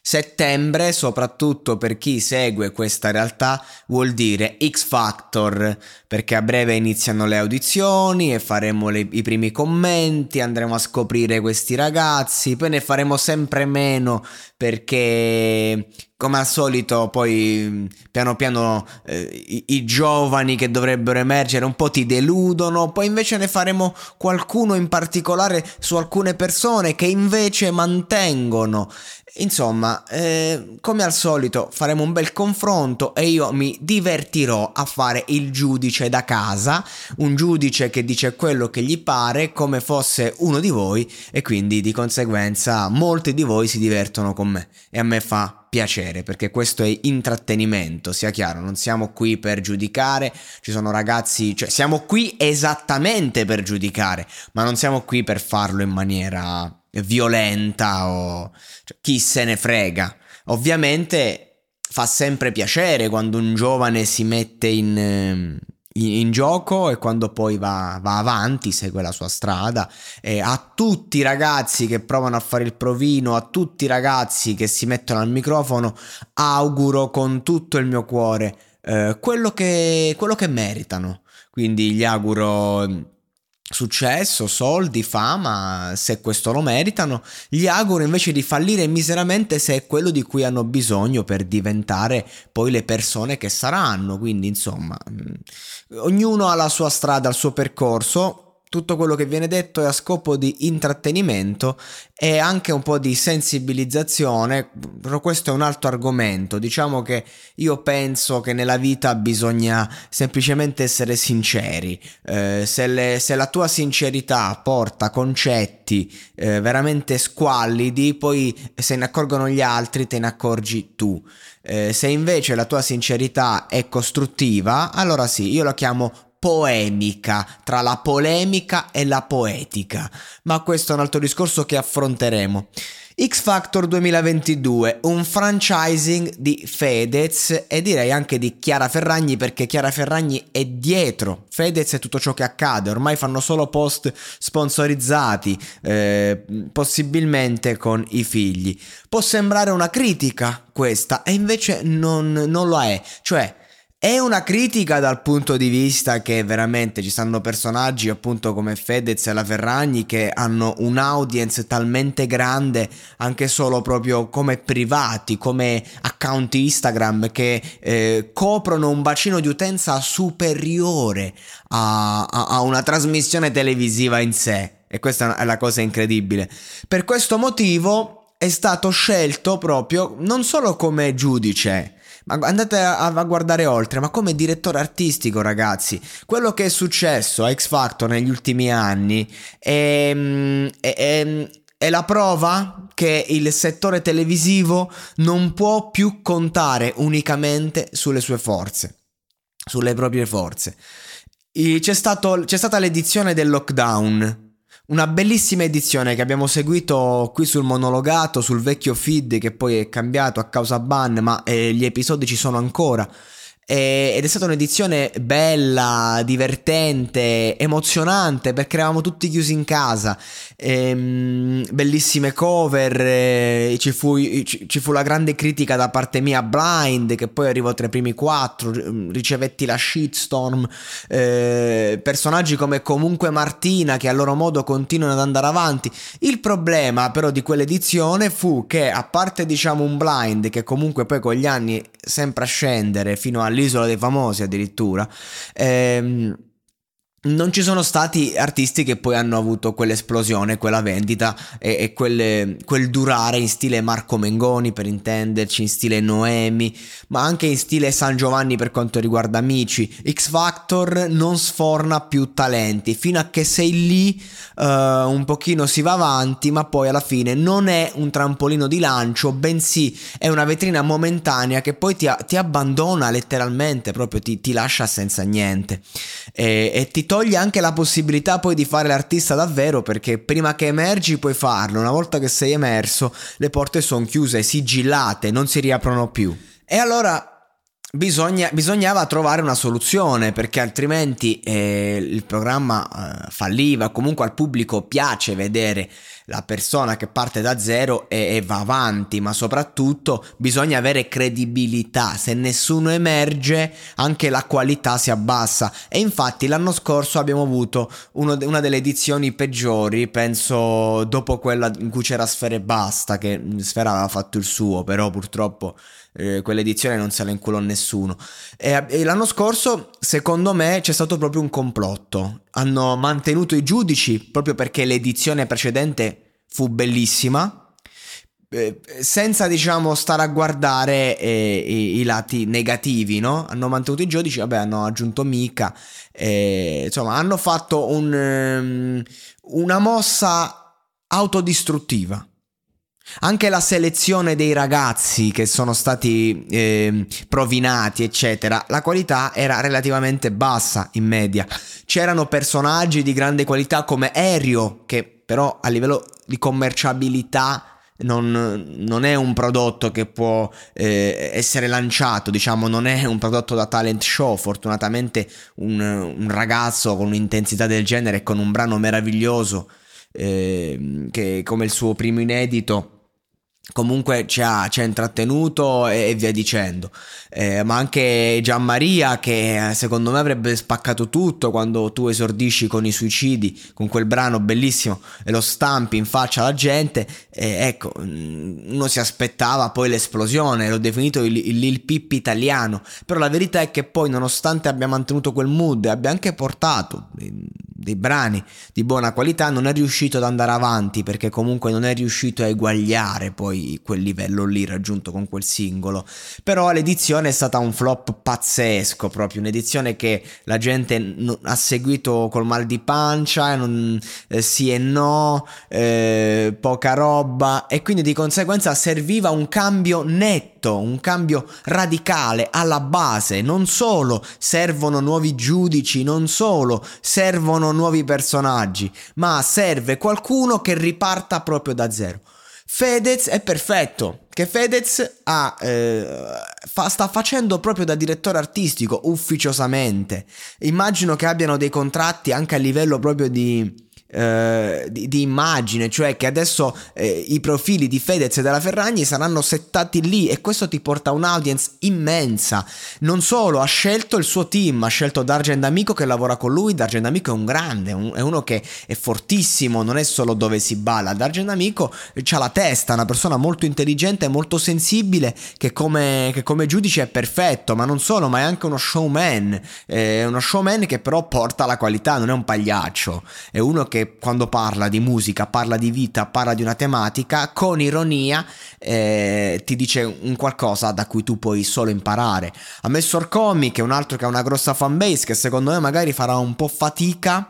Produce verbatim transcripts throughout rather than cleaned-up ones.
Settembre, soprattutto per chi segue questa realtà, vuol dire X Factor, perché a breve iniziano le audizioni e faremo le, i primi commenti, andremo a scoprire questi ragazzi, poi ne faremo sempre meno perché come al solito poi piano piano eh, i, i giovani che dovrebbero emergere un po' ti deludono, poi invece ne faremo qualcuno in particolare su alcune persone che invece mantengono. Insomma, eh, come al solito faremo un bel confronto e io mi divertirò a fare il giudice da casa, un giudice che dice quello che gli pare come fosse uno di voi, e quindi di conseguenza molti di voi si divertono con me e a me fa piacere, perché questo è intrattenimento, sia chiaro, non siamo qui per giudicare, ci sono ragazzi, cioè siamo qui esattamente per giudicare, ma non siamo qui per farlo in maniera violenta o cioè, chi se ne frega. Ovviamente fa sempre piacere quando un giovane si mette in, in, in gioco e quando poi va, va avanti, segue la sua strada. E a tutti i ragazzi che provano a fare il provino, a tutti i ragazzi che si mettono al microfono, auguro con tutto il mio cuore eh, quello che, quello che meritano. Quindi gli auguro successo, soldi, fama, se questo lo meritano. Gli auguro invece di fallire miseramente se è quello di cui hanno bisogno per diventare poi le persone che saranno. Quindi insomma, ognuno ha la sua strada, il suo percorso. Tutto quello che viene detto è a scopo di intrattenimento e anche un po' di sensibilizzazione, però questo è un altro argomento. Diciamo che io penso che nella vita bisogna semplicemente essere sinceri. Eh, se, le, se la tua sincerità porta concetti eh, veramente squallidi, poi se ne accorgono gli altri te ne accorgi tu. Eh, se invece la tua sincerità è costruttiva, allora sì, io la chiamo poemica, tra la polemica e la poetica, ma questo è un altro discorso che affronteremo. X Factor duemilaventidue, un franchising di Fedez e direi anche di Chiara Ferragni, perché Chiara Ferragni è dietro Fedez e tutto ciò che accade. Ormai fanno solo post sponsorizzati, eh, possibilmente con i figli. Può sembrare una critica questa e invece non, non lo è, cioè è una critica dal punto di vista che veramente ci stanno personaggi appunto come Fedez e la Ferragni che hanno un'audience talmente grande anche solo proprio come privati, come account Instagram, che eh, coprono un bacino di utenza superiore a, a, a una trasmissione televisiva in sé, e questa è la cosa incredibile. Per questo motivo è stato scelto proprio non solo come giudice, ma andate a, a guardare oltre, ma come direttore artistico, ragazzi. Quello che è successo a X Factor negli ultimi anni è, è, è, è la prova che il settore televisivo non può più contare unicamente sulle sue forze, sulle proprie forze. C'è stato, c'è stata l'edizione del lockdown, una bellissima edizione che abbiamo seguito qui sul monologato, sul vecchio feed che poi è cambiato a causa ban, ma eh, gli episodi ci sono ancora. E, ed è stata un'edizione bella, divertente, emozionante, perché eravamo tutti chiusi in casa. Ehm, bellissime cover, eh, ci, fu, ci, ci fu la grande critica da parte mia a Blind, che poi arrivò tra i primi quattro, ricevetti la shitstorm, eh, personaggi come comunque Martina che a loro modo continuano ad andare avanti. Il problema però di quell'edizione fu che, a parte diciamo un Blind che comunque poi con gli anni sempre a scendere fino all'Isola dei Famosi addirittura, ehm, non ci sono stati artisti che poi hanno avuto quell'esplosione, quella vendita e, e quel, quel durare in stile Marco Mengoni, per intenderci, in stile Noemi, ma anche in stile San Giovanni per quanto riguarda Amici. X Factor non sforna più talenti, fino a che sei lì uh, un pochino si va avanti, ma poi alla fine non è un trampolino di lancio, bensì è una vetrina momentanea che poi ti, ti abbandona letteralmente, proprio ti, ti lascia senza niente e, e ti toglie anche la possibilità poi di fare l'artista davvero, perché prima che emergi puoi farlo, una volta che sei emerso le porte sono chiuse, sigillate, non si riaprono più. E allora Bisogna, bisognava trovare una soluzione, perché altrimenti eh, il programma eh, falliva. Comunque al pubblico piace vedere la persona che parte da zero e, e va avanti, ma soprattutto bisogna avere credibilità. Se nessuno emerge, anche la qualità si abbassa. E infatti l'anno scorso abbiamo avuto uno, una delle edizioni peggiori, penso dopo quella in cui c'era Sfera e Basta, che Sfera aveva fatto il suo, però purtroppo eh, quell'edizione non se la inculò nessuno. E, e l'anno scorso, secondo me, c'è stato proprio un complotto. Hanno mantenuto i giudici proprio perché l'edizione precedente fu bellissima, eh, senza, diciamo, stare a guardare eh, i, i lati negativi, no? Hanno mantenuto i giudici, vabbè, hanno aggiunto Mika, eh, insomma, hanno fatto un, um, una mossa autodistruttiva. Anche la selezione dei ragazzi che sono stati eh, provinati, eccetera, la qualità era relativamente bassa in media. C'erano personaggi di grande qualità come Aereo, che però a livello di commerciabilità non, non è un prodotto che può eh, essere lanciato, diciamo, non è un prodotto da talent show. Fortunatamente un, un ragazzo con un'intensità del genere e con un brano meraviglioso eh, che come il suo primo inedito comunque ci ha, ci ha intrattenuto e, e via dicendo, eh, ma anche Gianmaria, che secondo me avrebbe spaccato tutto quando tu esordisci con i suicidi, con quel brano bellissimo e lo stampi in faccia alla gente, eh, ecco, uno si aspettava poi l'esplosione. L'ho definito il, il Lil Peep italiano, però la verità è che poi, nonostante abbia mantenuto quel mood e abbia anche portato dei, dei brani di buona qualità, non è riuscito ad andare avanti, perché comunque non è riuscito a eguagliare poi quel livello lì raggiunto con quel singolo. Però l'edizione è stata un flop pazzesco, proprio un'edizione che la gente n- ha seguito col mal di pancia, non, eh, sì e no, eh, poca roba, e quindi di conseguenza serviva un cambio netto, un cambio radicale alla base. Non solo servono nuovi giudici, non solo servono nuovi personaggi, ma serve qualcuno che riparta proprio da zero. Fedez è perfetto, che Fedez ha, eh, fa, sta facendo proprio da direttore artistico ufficiosamente. Immagino che abbiano dei contratti anche a livello proprio di, eh, di, di immagine, cioè che adesso eh, i profili di Fedez e della Ferragni saranno settati lì, e questo ti porta a un'audience immensa. Non solo, ha scelto il suo team, ha scelto Dargen D'Amico che lavora con lui. Dargen D'Amico è un grande, un, è uno che è fortissimo, non è solo dove si balla. Dargen D'Amico c'ha la testa, è una persona molto intelligente, molto sensibile, che come, che come giudice è perfetto, ma non solo, ma è anche uno showman, è uno showman che però porta la qualità, non è un pagliaccio, è uno che quando parla di musica, parla di vita, parla di una tematica con ironia, eh, ti dice un qualcosa da cui tu puoi solo imparare. Ha messo Orcomi, che è un altro che ha una grossa fanbase, che secondo me magari farà un po' fatica,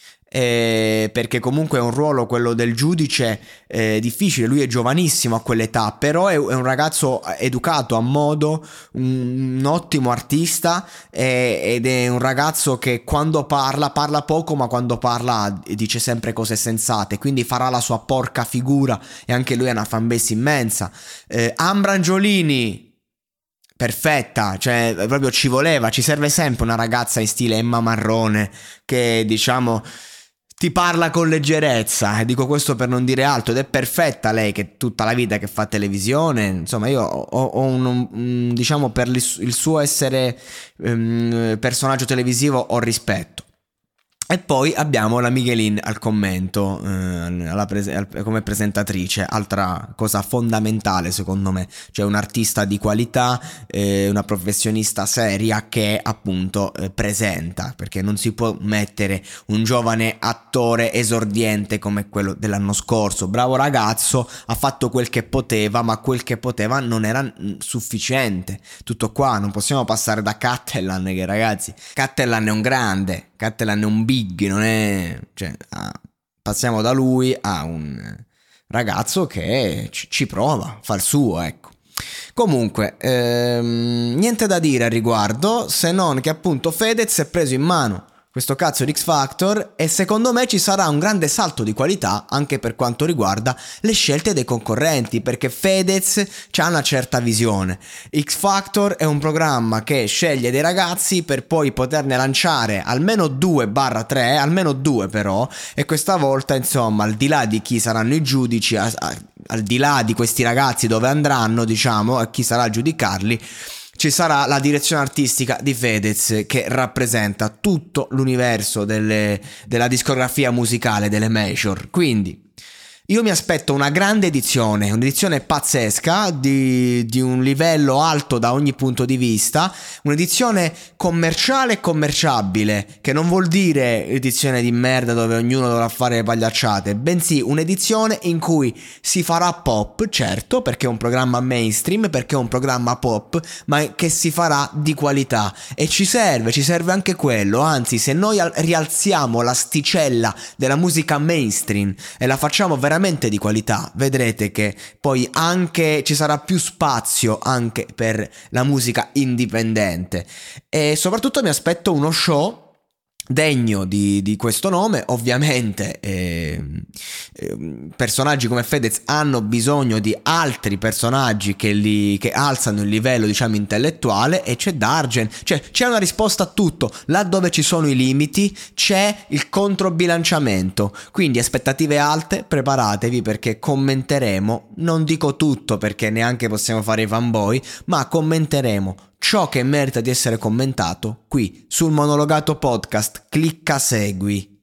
eh, perché comunque è un ruolo, quello del giudice, eh, difficile. Lui è giovanissimo a quell'età, però è, è un ragazzo educato a modo, un, un ottimo artista, eh, ed è un ragazzo che quando parla parla poco, ma quando parla dice sempre cose sensate, quindi farà la sua porca figura, e anche lui ha una fanbase immensa. eh, Ambra Angiolini, perfetta, cioè proprio ci voleva, ci serve sempre una ragazza in stile Emma Marrone, che diciamo ti parla con leggerezza, e dico questo per non dire altro, ed è perfetta lei, che tutta la vita che fa televisione. Insomma, io ho, ho un, un diciamo, per il suo essere um, personaggio televisivo ho rispetto. E poi abbiamo la Miguelin al commento, eh, alla prese- come presentatrice, altra cosa fondamentale secondo me, cioè un artista di qualità, eh, una professionista seria che appunto eh, presenta, perché non si può mettere un giovane attore esordiente come quello dell'anno scorso. Bravo ragazzo, ha fatto quel che poteva, ma quel che poteva non era sufficiente. Tutto qua, non possiamo passare da Catalan, che ragazzi, Catalan è un grande, Catalan è un big, non è, cioè, ah, passiamo da lui a un ragazzo che ci, ci prova, fa il suo, ecco. Comunque, ehm, niente da dire al riguardo, se non che appunto Fedez è preso in mano questo cazzo di X Factor, e secondo me ci sarà un grande salto di qualità anche per quanto riguarda le scelte dei concorrenti, perché Fedez ha una certa visione. X Factor è un programma che sceglie dei ragazzi per poi poterne lanciare almeno due barra tre, almeno due però, e questa volta insomma, al di là di chi saranno i giudici, a, a, al di là di questi ragazzi dove andranno, diciamo, a chi sarà a giudicarli, ci sarà la direzione artistica di Fedez, che rappresenta tutto l'universo delle, della discografia musicale delle major. Quindi io mi aspetto una grande edizione, un'edizione pazzesca, di, di un livello alto da ogni punto di vista, un'edizione commerciale e commerciabile, che non vuol dire edizione di merda dove ognuno dovrà fare le pagliacciate, bensì un'edizione in cui si farà pop, certo, perché è un programma mainstream, perché è un programma pop, ma che si farà di qualità, e ci serve, ci serve anche quello. Anzi, se noi rialziamo l'asticella della musica mainstream e la facciamo veramente di qualità, vedrete che poi anche ci sarà più spazio anche per la musica indipendente. E soprattutto mi aspetto uno show degno di, di questo nome. Ovviamente eh, eh, personaggi come Fedez hanno bisogno di altri personaggi che, li, che alzano il livello, diciamo, intellettuale, e c'è Dargen, cioè c'è una risposta a tutto. Là dove ci sono i limiti c'è il controbilanciamento, quindi aspettative alte, preparatevi, perché commenteremo, non dico tutto perché neanche possiamo fare i fanboy, ma commenteremo ciò che merita di essere commentato qui sul Monologato Podcast. Clicca segui.